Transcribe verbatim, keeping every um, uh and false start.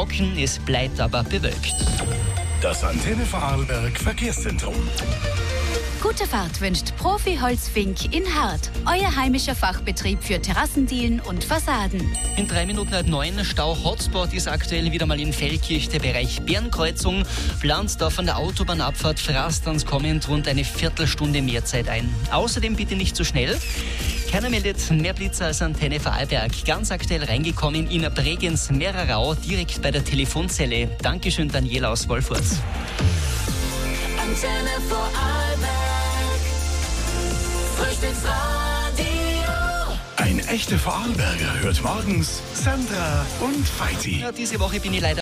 trocken, es bleibt aber bewölkt. Das Antenne Vorarlberg Verkehrszentrum. Gute Fahrt wünscht Profi Holzfink in Hart. Euer heimischer Fachbetrieb für Terrassendielen und Fassaden. In drei Minuten halb neun. Stau-Hotspot ist aktuell wieder mal in Feldkirch, der Bereich Bärenkreuzung. Plant da von der Autobahnabfahrt Frastans kommend rund eine Viertelstunde mehr Zeit ein. Außerdem bitte nicht zu schnell. Keiner meldet mehr Blitzer als Antenne Vorarlberg. Ganz aktuell reingekommen in Bregenz-Merarau, direkt bei der Telefonzelle. Dankeschön, Daniela aus Wolfurt. Antenne Vorarlberg, Frühstücksradio. Ein echter Vorarlberger hört morgens Sandra und Feiti. Ja, diese Woche bin ich leider